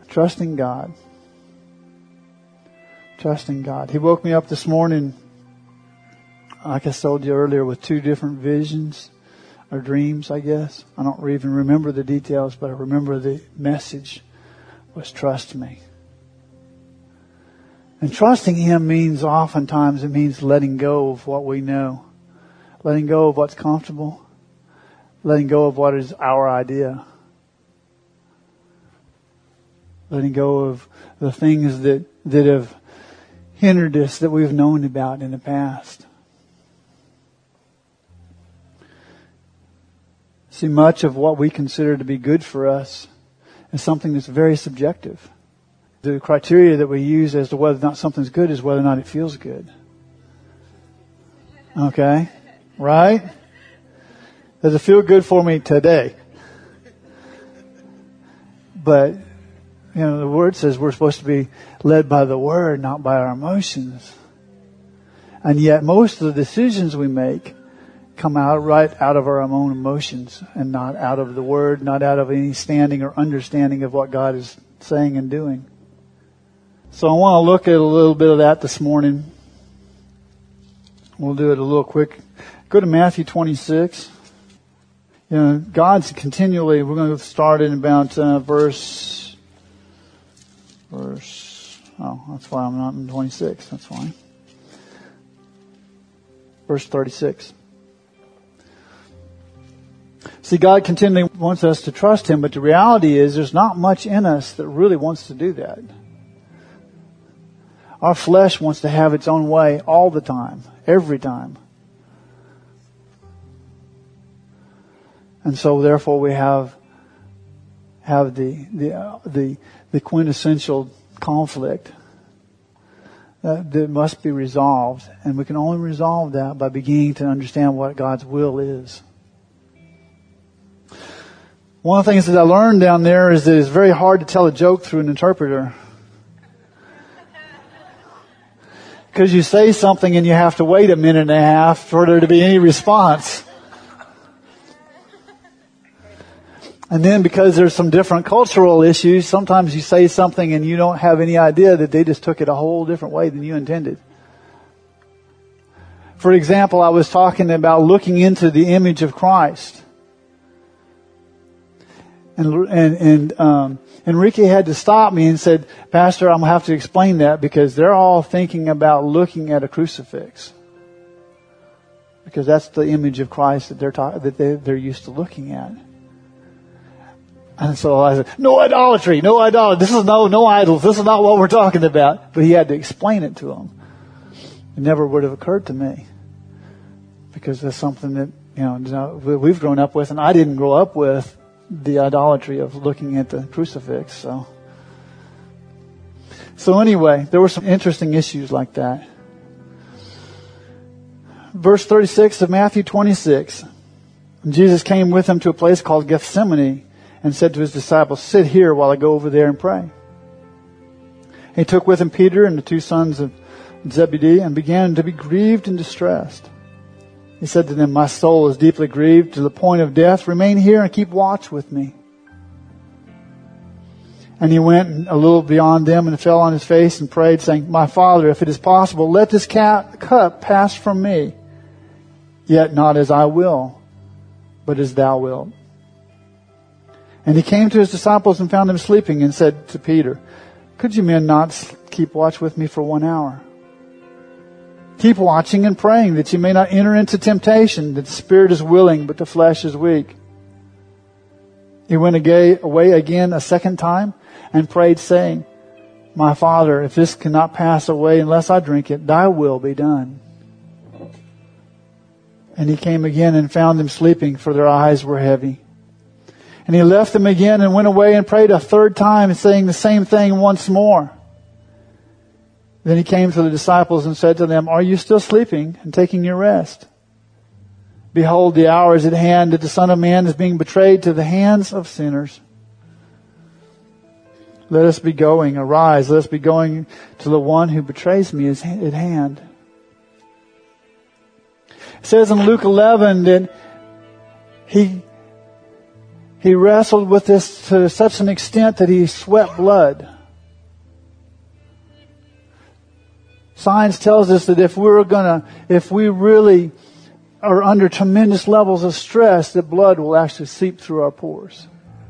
Trusting God. Trusting God. He woke me up this morning, like I told you earlier, with 2 different visions or dreams, I guess. I don't even remember the details, but I remember the message was trust me. And trusting Him means oftentimes it means letting go of what we know. Letting go of what's comfortable. Letting go of what is our idea. Letting go of the things that have hindered us that we've known about in the past. See, much of what we consider to be good for us is something that's very subjective. The criteria that we use as to whether or not something's good is whether or not it feels good. Okay? Right? Does it feel good for me today? But, the Word says we're supposed to be led by the Word, not by our emotions. And yet most of the decisions we make come right out of our own emotions and not out of the Word, not out of any standing or understanding of what God is saying and doing. So I want to look at a little bit of that this morning. We'll do it a little quick. Go to Matthew 26. God's continually, we're going to start in about verse, that's why I'm not in 26. That's why. Verse 36. See, God continually wants us to trust Him, but the reality is there's not much in us that really wants to do that. Our flesh wants to have its own way all the time, every time. And so therefore we have the quintessential conflict that must be resolved. And we can only resolve that by beginning to understand what God's will is. One of the things that I learned down there is that it's very hard to tell a joke through an interpreter. Because you say something and you have to wait a minute and a half for there to be any response. And then because there's some different cultural issues, sometimes you say something and you don't have any idea that they just took it a whole different way than you intended. For example, I was talking about looking into the image of Christ. And Enrique had to stop me and said, Pastor, I'm going to have to explain that because they're all thinking about looking at a crucifix. Because that's the image of Christ that they're used to looking at. And so I said, no idolatry, no idolatry. This is no idols. This is not what we're talking about. But he had to explain it to them. It never would have occurred to me. Because that's something that, we've grown up with, and I didn't grow up with the idolatry of looking at the crucifix. So anyway, there were some interesting issues like that. Verse 36 of Matthew 26. Jesus came with him to a place called Gethsemane and said to his disciples, sit here while I go over there and pray. He took with him Peter and the 2 sons of Zebedee and began to be grieved and distressed. He said to them, my soul is deeply grieved to the point of death. Remain here and keep watch with me. And he went a little beyond them and fell on his face and prayed, saying, my Father, if it is possible, let this cup pass from me. Yet not as I will, but as thou wilt. And he came to his disciples and found them sleeping and said to Peter, could you men not keep watch with me for 1 hour? Keep watching and praying that you may not enter into temptation, that the spirit is willing, but the flesh is weak. He went away again a second time and prayed, saying, my Father, if this cannot pass away unless I drink it, thy will be done. And he came again and found them sleeping, for their eyes were heavy. And he left them again and went away and prayed a third time, saying the same thing once more. Then he came to the disciples and said to them, are you still sleeping and taking your rest? Behold, the hour is at hand that the Son of Man is being betrayed to the hands of sinners. Let us be going. Arise, let us be going to the one who betrays me is at hand. It says in Luke 11 that he He wrestled with this to such an extent that he sweat blood. Science tells us that if we really are under tremendous levels of stress, that blood will actually seep through our pores.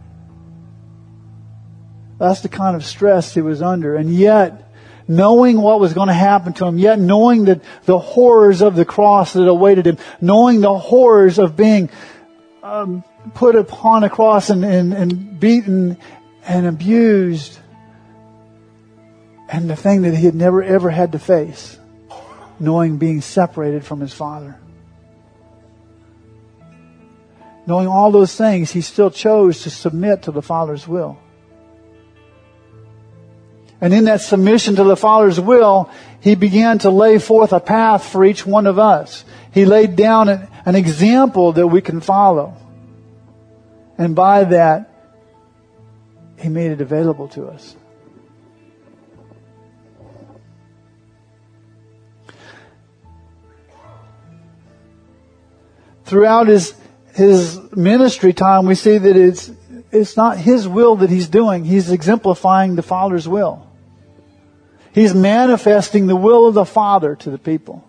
That's the kind of stress he was under. And yet, knowing what was going to happen to him, yet knowing that the horrors of the cross that awaited him, knowing the horrors of being put upon a cross and beaten and abused, and the thing that he had never ever had to face, knowing being separated from his Father. Knowing all those things, he still chose to submit to the Father's will. And in that submission to the Father's will, he began to lay forth a path for each one of us. He laid down an example that we can follow. And by that, he made it available to us. Throughout his ministry time, we see that it's not his will that he's doing. He's exemplifying the Father's will. He's manifesting the will of the Father to the people.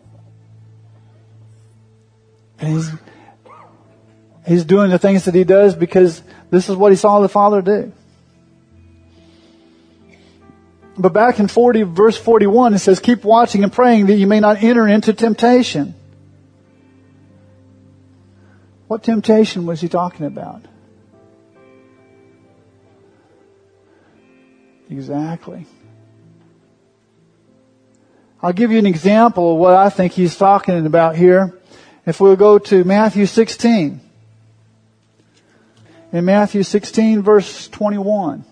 And he's doing the things that he does because this is what he saw the Father do. But back in verse 41, it says, keep watching and praying that you may not enter into temptation. What temptation was he talking about? Exactly. I'll give you an example of what I think he's talking about here. If we'll go to Matthew 16. In Matthew 16, verse 21.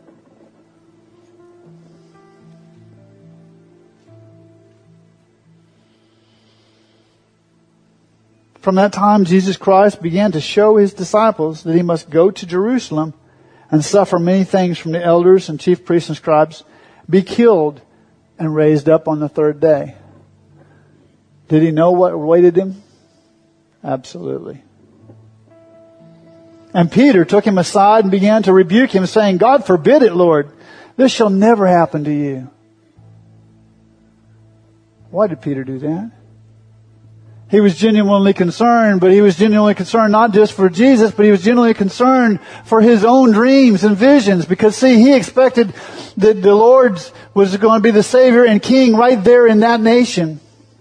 From that time, Jesus Christ began to show his disciples that he must go to Jerusalem and suffer many things from the elders and chief priests and scribes, be killed, and raised up on the third day. Did he know what awaited him? Absolutely. And Peter took him aside and began to rebuke him, saying, God forbid it, Lord. This shall never happen to you. Why did Peter do that? He was genuinely concerned, but he was genuinely concerned not just for Jesus, but he was genuinely concerned for his own dreams and visions. Because see, he expected that the Lord was going to be the Savior and King right there in that nation.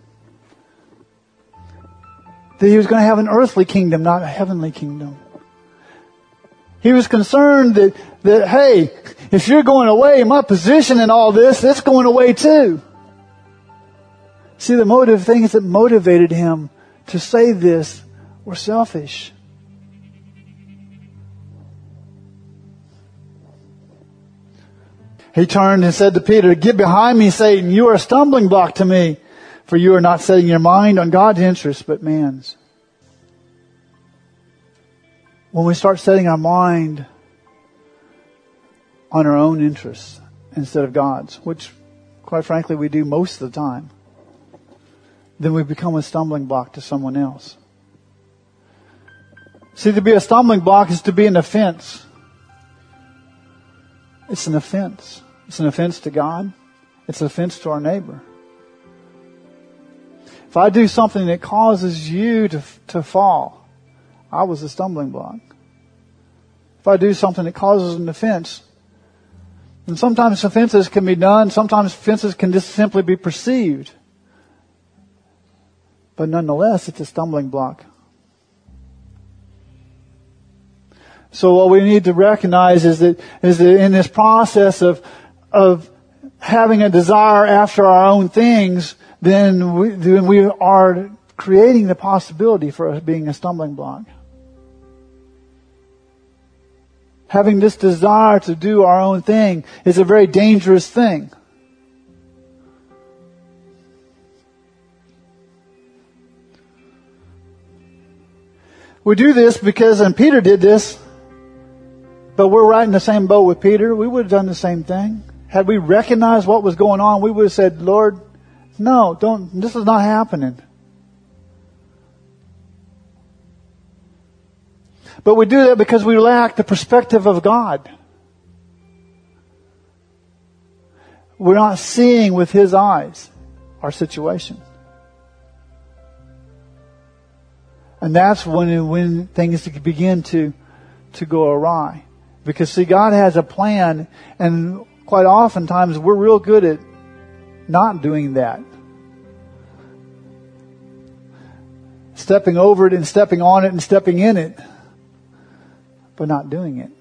That he was going to have an earthly kingdom, not a heavenly kingdom. He was concerned that hey, if you're going away, my position in all this, it's going away too. See, the things that motivated him to say this were selfish. He turned and said to Peter, get behind me, Satan. You are a stumbling block to me, for you are not setting your mind on God's interests, but man's. When we start setting our mind on our own interests instead of God's, which, quite frankly, we do most of the time, then we become a stumbling block to someone else. See, to be a stumbling block is to be an offense. It's an offense. It's an offense to God. It's an offense to our neighbor. If I do something that causes you to fall, I was a stumbling block. If I do something that causes an offense, and sometimes offenses can be done, sometimes offenses can just simply be perceived. But nonetheless, it's a stumbling block. So what we need to recognize is that in this process of having a desire after our own things, then we are creating the possibility for us being a stumbling block. Having this desire to do our own thing is a very dangerous thing. We do this because, and Peter did this, but we're right in the same boat with Peter. We would have done the same thing. Had we recognized what was going on, we would have said, Lord, no, this is not happening. But we do that because we lack the perspective of God. We're not seeing with His eyes our situation. And that's when things begin to go awry. Because see, God has a plan, and quite oftentimes we're real good at not doing that. Stepping over it and stepping on it and stepping in it, but not doing it.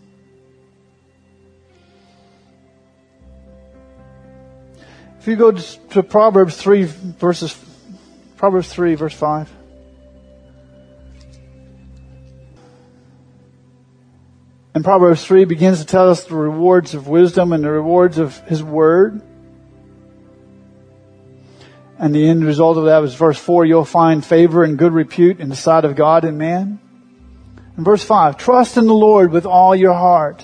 If you go to Proverbs 3 verse 5. And Proverbs 3 begins to tell us the rewards of wisdom and the rewards of His Word. And the end result of that was verse 4, you'll find favor and good repute in the sight of God and man. And verse 5, trust in the Lord with all your heart.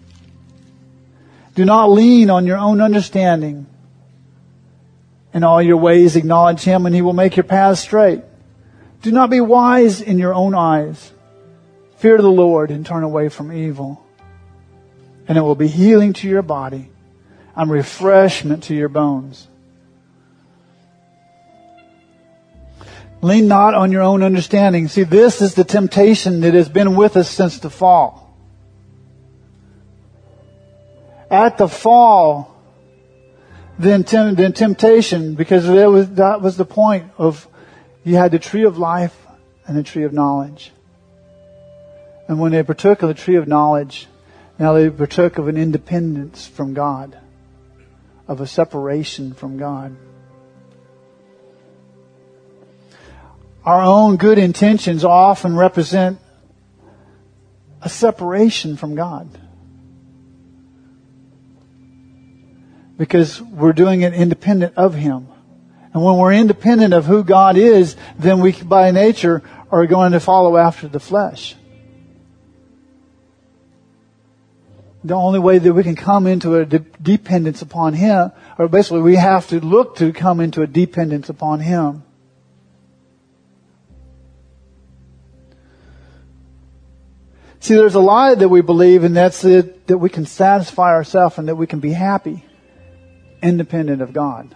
Do not lean on your own understanding. In all your ways acknowledge Him, and He will make your paths straight. Do not be wise in your own eyes. Fear the Lord and turn away from evil. And it will be healing to your body and refreshment to your bones. Lean not on your own understanding. See, this is the temptation that has been with us since the fall. At the fall, then temptation, because that was the point of, you had the tree of life and the tree of knowledge. And when they partook of the tree of knowledge, now they partook of an independence from God, of a separation from God. Our own good intentions often represent a separation from God. Because we're doing it independent of Him. And when we're independent of who God is, then we, by nature, are going to follow after the flesh. The only way that we can come into a dependence upon Him, or basically we have to look to come into a dependence upon Him. See, there's a lie that we believe, and that's it, that we can satisfy ourselves and that we can be happy, independent of God.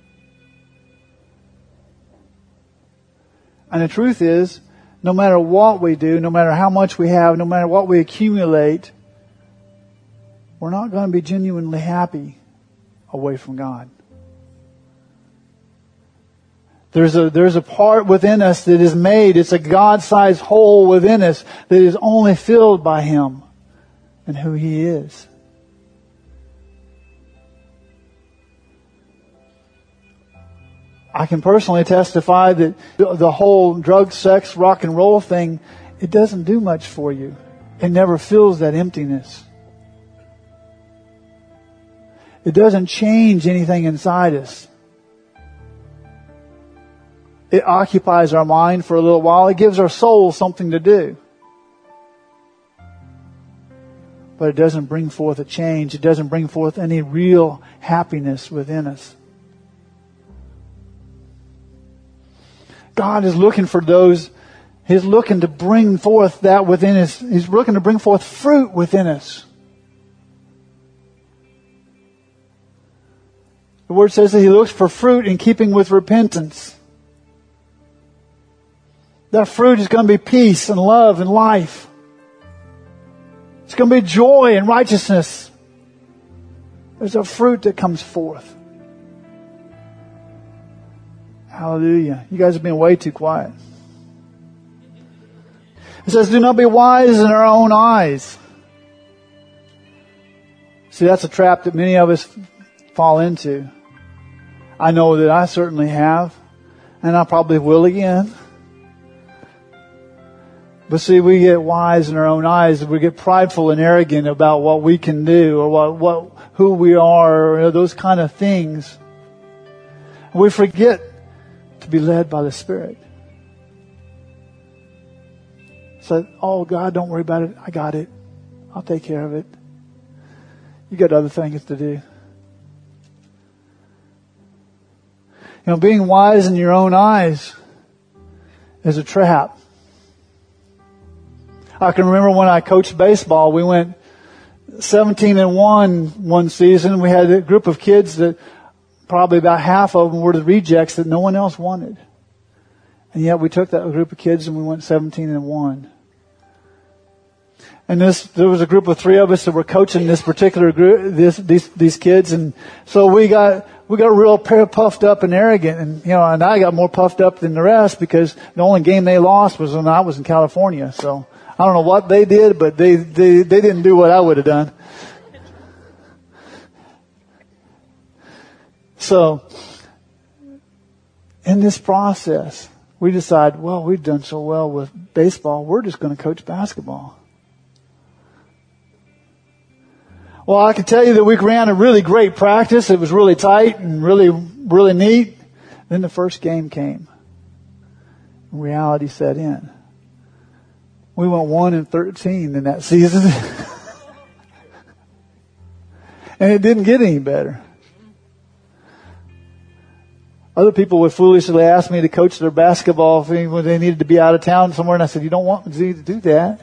And the truth is, no matter what we do, no matter how much we have, no matter what we accumulate, we're not going to be genuinely happy away from God. There's a part within us that is made, it's a God-sized hole within us that is only filled by Him and who He is. I can personally testify that the whole drug, sex, rock and roll thing, it doesn't do much for you. It never fills that emptiness. It doesn't change anything inside us. It occupies our mind for a little while. It gives our soul something to do. But it doesn't bring forth a change. It doesn't bring forth any real happiness within us. God is looking for those. He's looking to bring forth that within us. He's looking to bring forth fruit within us. The Word says that He looks for fruit in keeping with repentance. That fruit is going to be peace and love and life. It's going to be joy and righteousness. There's a fruit that comes forth. Hallelujah. You guys have been way too quiet. It says, do not be wise in our own eyes. See, that's a trap that many of us fall into. I know that I certainly have, and I probably will again. But see, we get wise in our own eyes. We get prideful and arrogant about what we can do or who we are or those kind of things. We forget to be led by the Spirit. So, oh God, don't worry about it. I got it. I'll take care of it. You got other things to do. You know, being wise in your own eyes is a trap. I can remember when I coached baseball, we went 17-1 one season. We had a group of kids that probably about half of them were the rejects that no one else wanted. And yet we took that group of kids and we went 17-1. And there was a group of 3 of us that were coaching this particular group, these kids. And so we got real puffed up and arrogant. And, and I got more puffed up than the rest because the only game they lost was when I was in California. So I don't know what they did, but they didn't do what I would have done. So in this process, we decided, well, we've done so well with baseball, we're just going to coach basketball. Well, I can tell you that we ran a really great practice. It was really tight and really, really neat. Then the first game came. Reality set in. We went 1-13 in that season. And it didn't get any better. Other people would foolishly ask me to coach their basketball when they needed to be out of town somewhere. And I said, you don't want me to do that.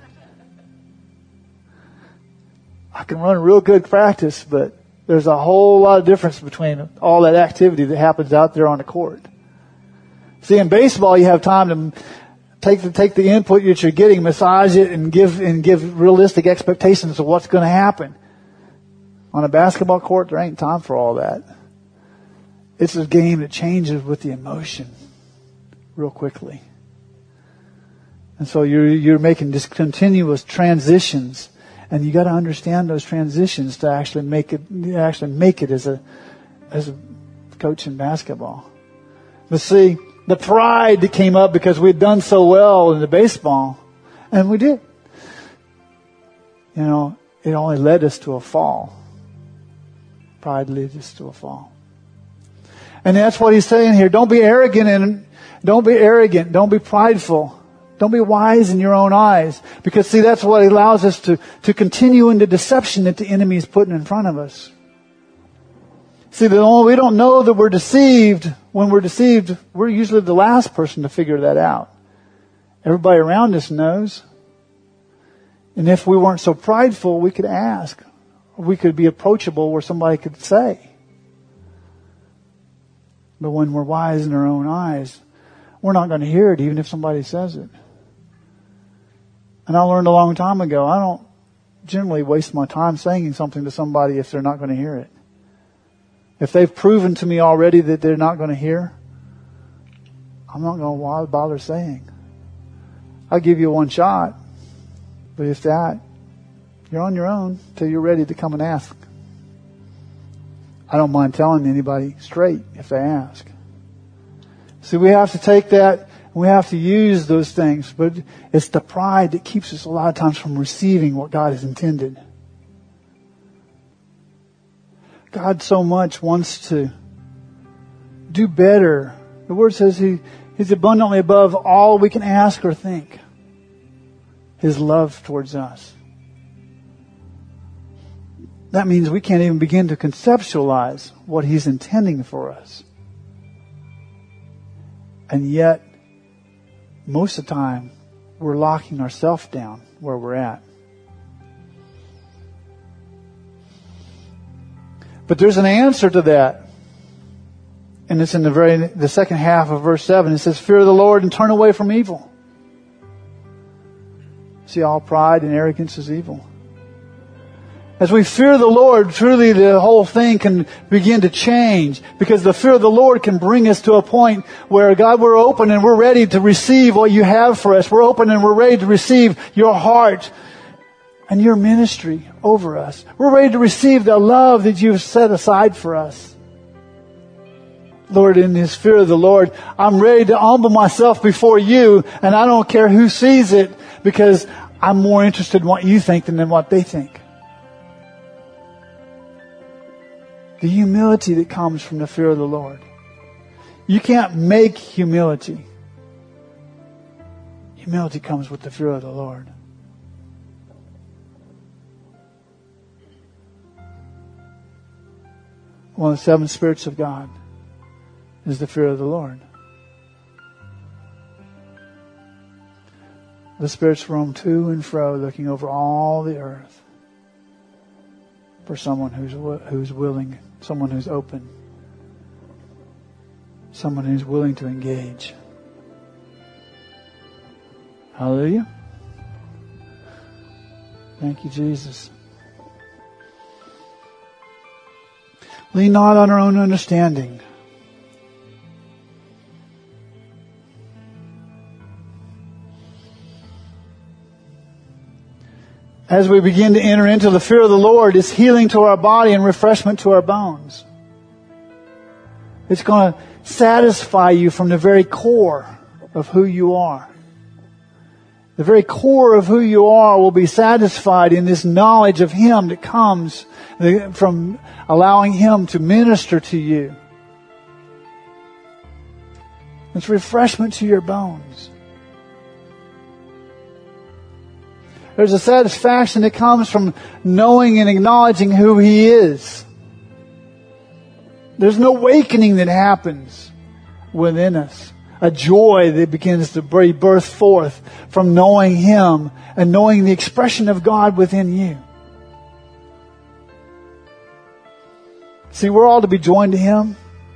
I can run a real good practice, but there's a whole lot of difference between all that activity that happens out there on the court. See, in baseball, you have time to take the input that you're getting, massage it, and give realistic expectations of what's going to happen. On a basketball court, there ain't time for all that. It's a game that changes with the emotion real quickly. And so you're making just continuous transitions. And you got to understand those transitions to actually make it as a coach in basketball. But see, the pride that came up because we'd done so well in the baseball, and we did. It only led us to a fall. Pride led us to a fall. And that's what he's saying here. Don't be arrogant. Don't be prideful. Don't be wise in your own eyes. Because see, that's what allows us to continue in the deception that the enemy is putting in front of us. See, we don't know that we're deceived. When we're deceived, we're usually the last person to figure that out. Everybody around us knows. And if we weren't so prideful, we could ask. We could be approachable where somebody could say. But when we're wise in our own eyes, we're not going to hear it even if somebody says it. And I learned a long time ago, I don't generally waste my time saying something to somebody if they're not going to hear it. If they've proven to me already that they're not going to hear, I'm not going to bother saying. I'll give you one shot. But if that, you're on your own till you're ready to come and ask. I don't mind telling anybody straight if they ask. See, we have to take that. We have to use those things, but it's the pride that keeps us a lot of times from receiving what God has intended. God so much wants to do better. The Word says He's abundantly above all we can ask or think. His love towards us. That means we can't even begin to conceptualize what He's intending for us. And yet, most of the time, we're locking ourselves down where we're at. But there's an answer to that. And it's in the second half of verse 7. It says, fear the Lord and turn away from evil. See, all pride and arrogance is evil. As we fear the Lord, truly the whole thing can begin to change. Because the fear of the Lord can bring us to a point where, God, we're open and we're ready to receive what you have for us. We're open and we're ready to receive your heart and your ministry over us. We're ready to receive the love that you've set aside for us. Lord, in this fear of the Lord, I'm ready to humble myself before you, and I don't care who sees it, because I'm more interested in what you think than in what they think. The humility that comes from the fear of the Lord. You can't make humility. Humility comes with the fear of the Lord. One of the 7 spirits of God is the fear of the Lord. The Spirit's roam to and fro, looking over all the earth for someone who's willing, someone who's open, someone who's willing to engage. Hallelujah. Thank you, Jesus. Lean not on our own understanding. As we begin to enter into the fear of the Lord, it's healing to our body and refreshment to our bones. It's going to satisfy you from the very core of who you are. The very core of who you are will be satisfied in this knowledge of Him that comes from allowing Him to minister to you. It's refreshment to your bones. There's a satisfaction that comes from knowing and acknowledging who He is. There's an awakening that happens within us. A joy that begins to birth forth from knowing Him and knowing the expression of God within you. See, we're all to be joined to Him.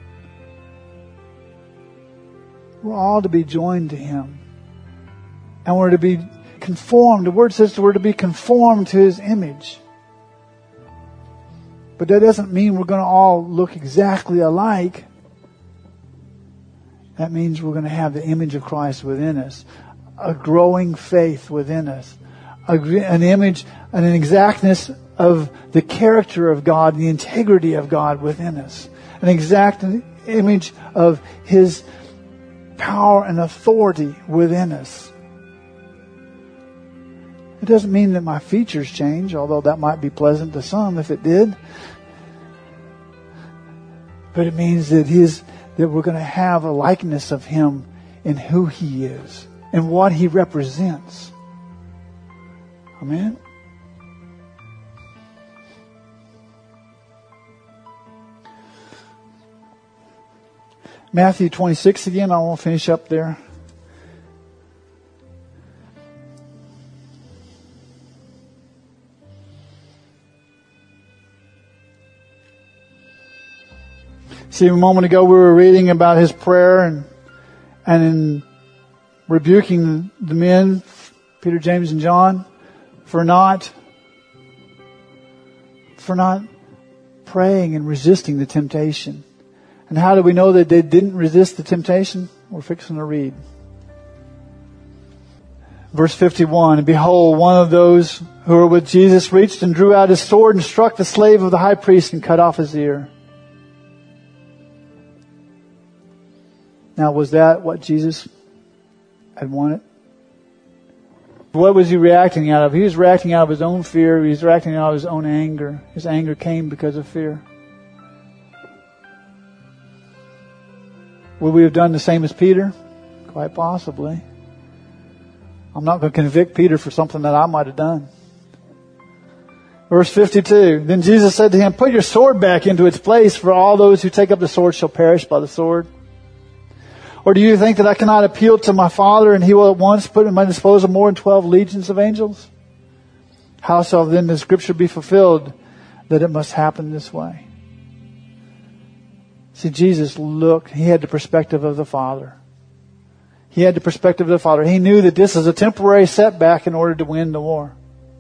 We're all to be joined to Him. And we're to be conformed. The Word says we're to be conformed to His image. But that doesn't mean we're going to all look exactly alike. That means we're going to have the image of Christ within us. A growing faith within us. An image and an exactness of the character of God, the integrity of God within us. An exact image of His power and authority within us. It doesn't mean that my features change, although that might be pleasant to some if it did. But it means that we're going to have a likeness of Him in who He is and what He represents. Amen? Matthew 26 again. I want to finish up there. See, a moment ago we were reading about His prayer and in rebuking the men, Peter, James, and John, for not praying and resisting the temptation. And how do we know that they didn't resist the temptation? We're fixing to read. Verse 51, and behold, one of those who were with Jesus reached and drew out his sword and struck the slave of the high priest and cut off his ear. Now, was that what Jesus had wanted? What was He reacting out of? He was reacting out of His own fear. He was reacting out of His own anger. His anger came because of fear. Would we have done the same as Peter? Quite possibly. I'm not going to convict Peter for something that I might have done. Verse 52, then Jesus said to him, put your sword back into its place, for all those who take up the sword shall perish by the sword. Or do you think that I cannot appeal to my Father, and He will at once put at my disposal more than 12 legions of angels? How shall then the Scripture be fulfilled that it must happen this way? See, Jesus looked, He had the perspective of the Father. He had the perspective of the Father. He knew that this is a temporary setback in order to win the war.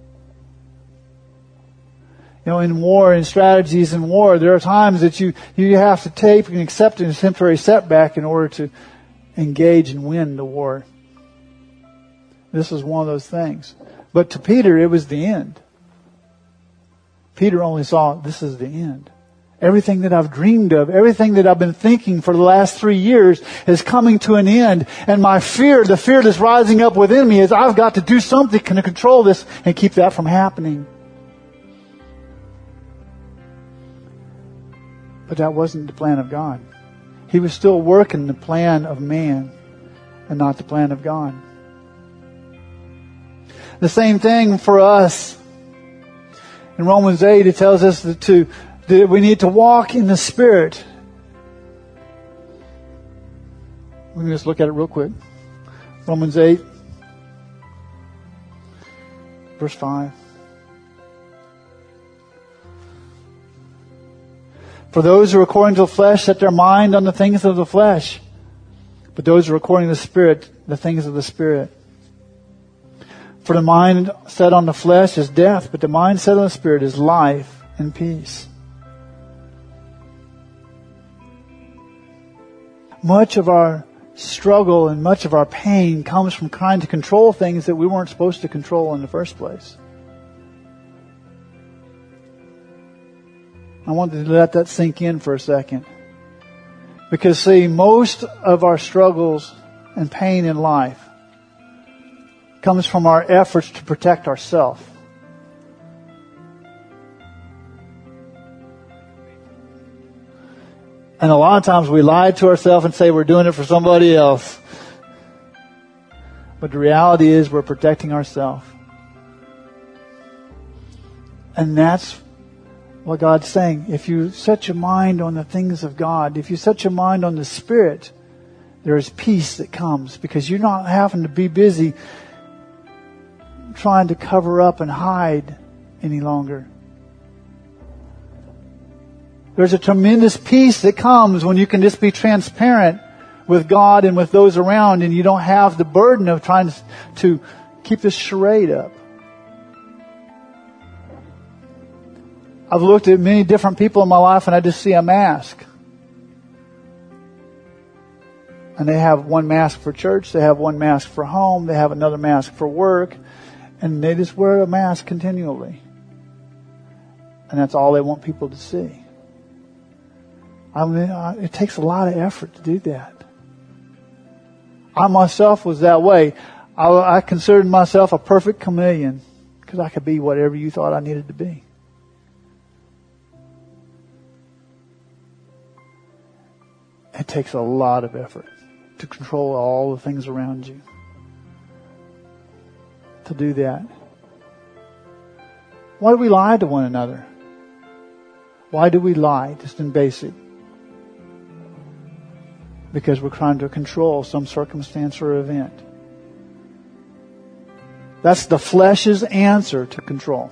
You know, in war, in strategies in war, there are times that you have to take and accept a temporary setback in order to engage and win the war. This is one of those things. But to Peter, it was the end. Peter only saw, this is the end. Everything that I've dreamed of, everything that I've been thinking for the last 3 years is coming to an end. And my fear, the fear that's rising up within me is I've got to do something to control this and keep that from happening. But that wasn't the plan of God. He was still working the plan of man and not the plan of God. The same thing for us. In Romans 8, it tells us that we need to walk in the Spirit. We can just look at it real quick. Romans 8. Verse 5. For those who are according to the flesh set their mind on the things of the flesh, but those who are according to the Spirit, the things of the Spirit. For the mind set on the flesh is death, but the mind set on the Spirit is life and peace. Much of our struggle and much of our pain comes from trying to control things that we weren't supposed to control in the first place. I wanted to let that sink in for a second. Because see, most of our struggles and pain in life comes from our efforts to protect ourselves. And a lot of times we lie to ourselves and say we're doing it for somebody else. But the reality is we're protecting ourselves. And that's what God's saying. If you set your mind on the things of God, if you set your mind on the Spirit, there is peace that comes because you're not having to be busy trying to cover up and hide any longer. There's a tremendous peace that comes when you can just be transparent with God and with those around, and you don't have the burden of trying to keep this charade up. I've looked at many different people in my life and I just see a mask. And they have one mask for church, they have one mask for home, they have another mask for work, and they just wear a mask continually. And that's all they want people to see. I mean, it takes a lot of effort to do that. I myself was that way. I considered myself a perfect chameleon because I could be whatever you thought I needed to be. It takes a lot of effort to control all the things around you. To do that. Why do we lie to one another? Why do we lie? Just in basic. Because we're trying to control some circumstance or event. That's the flesh's answer to control.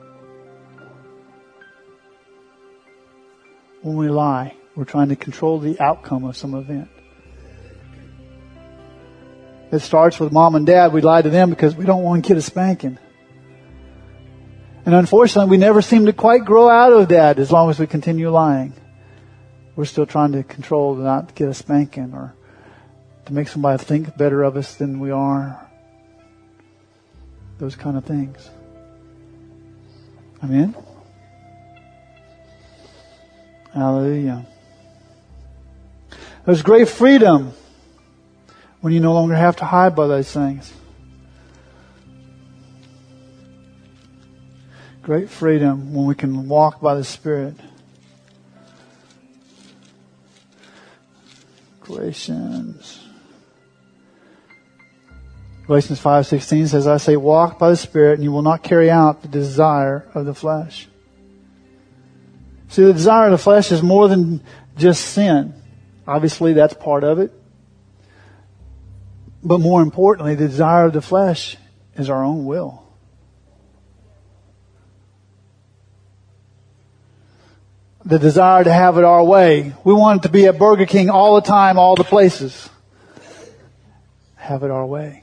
When we lie, we're trying to control the outcome of some event. It starts with mom and dad. We lie to them because we don't want to get a spanking. And unfortunately, we never seem to quite grow out of that as long as we continue lying. We're still trying to control to not get a spanking or to make somebody think better of us than we are. Those kind of things. Amen? Hallelujah. There's great freedom when you no longer have to hide by those things. Great freedom when we can walk by the Spirit. Galatians 5:16 says, I say, walk by the Spirit and you will not carry out the desire of the flesh. See, the desire of the flesh is more than just sin. Obviously, that's part of it. But more importantly, the desire of the flesh is our own will. The desire to have it our way. We want it to be at Burger King all the time, all the places. Have it our way.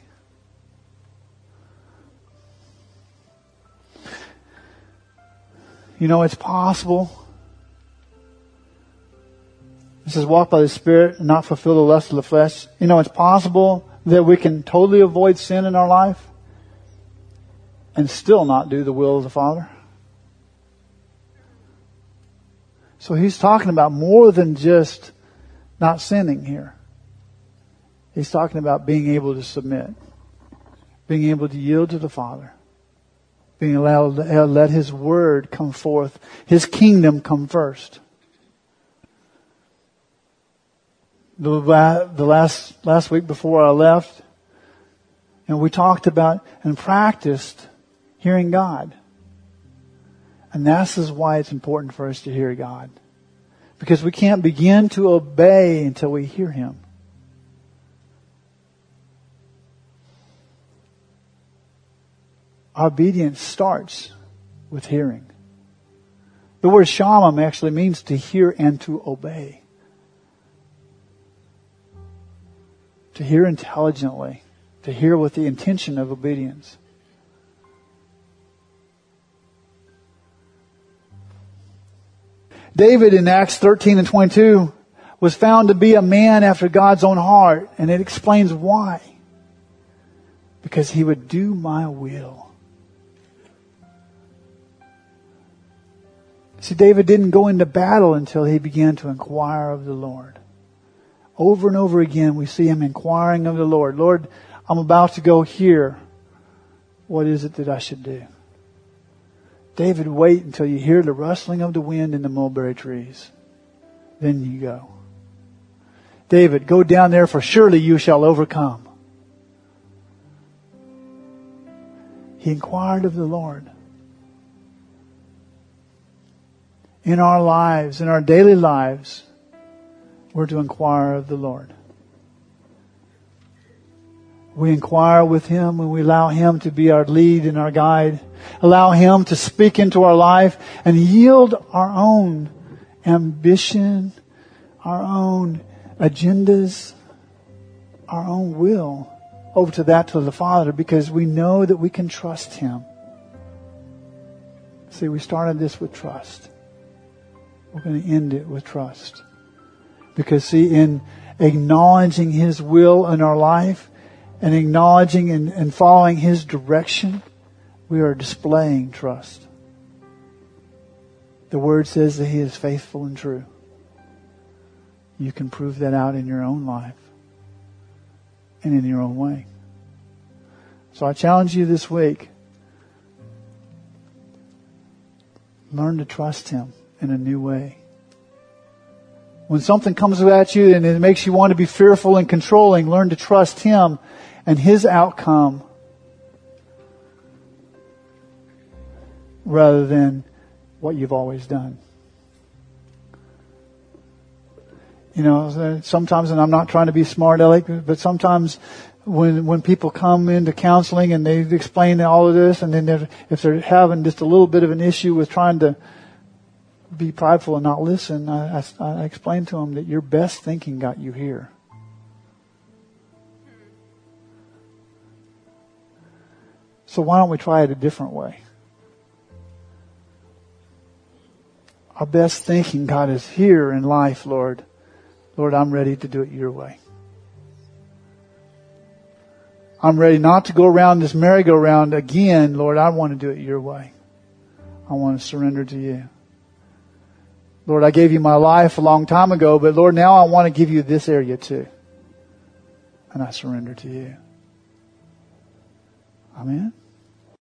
You know, it's possible. It says, walk by the Spirit and not fulfill the lust of the flesh. You know, it's possible that we can totally avoid sin in our life and still not do the will of the Father. So he's talking about more than just not sinning here. He's talking about being able to submit, being able to yield to the Father, being allowed to let His Word come forth, His kingdom come first. The last week before I left, and we talked about and practiced hearing God. And this is why it's important for us to hear God. Because we can't begin to obey until we hear Him. Our obedience starts with hearing. The word shamam actually means to hear and to obey. To hear intelligently. To hear with the intention of obedience. David in Acts 13 and 22 was found to be a man after God's own heart. And it explains why. Because he would do my will. See, David didn't go into battle until he began to inquire of the Lord. Over and over again, we see him inquiring of the Lord. Lord, I'm about to go here. What is it that I should do? David, wait until you hear the rustling of the wind in the mulberry trees. Then you go. David, go down there, for surely you shall overcome. He inquired of the Lord. In our lives, in our daily lives, we're to inquire of the Lord. We inquire with Him and we allow Him to be our lead and our guide. Allow Him to speak into our life and yield our own ambition, our own agendas, our own will over to the Father, because we know that we can trust Him. See, we started this with trust. We're going to end it with trust. Because see, in acknowledging His will in our life and acknowledging and following His direction, we are displaying trust. The Word says that He is faithful and true. You can prove that out in your own life and in your own way. So I challenge you this week. Learn to trust Him in a new way. When something comes at you and it makes you want to be fearful and controlling, learn to trust Him and His outcome rather than what you've always done. You know, sometimes, and I'm not trying to be smart aleck, but sometimes when people come into counseling and they explain all of this, and then if they're having just a little bit of an issue with trying to be prideful and not listen, I explain to them that your best thinking got you here. So why don't we try it a different way? Our best thinking got us here in life, Lord. Lord, I'm ready to do it your way. I'm ready not to go around this merry-go-round again, Lord. I want to do it your way. I want to surrender to you. Lord, I gave you my life a long time ago, but Lord, now I want to give you this area too. And I surrender to you. Amen.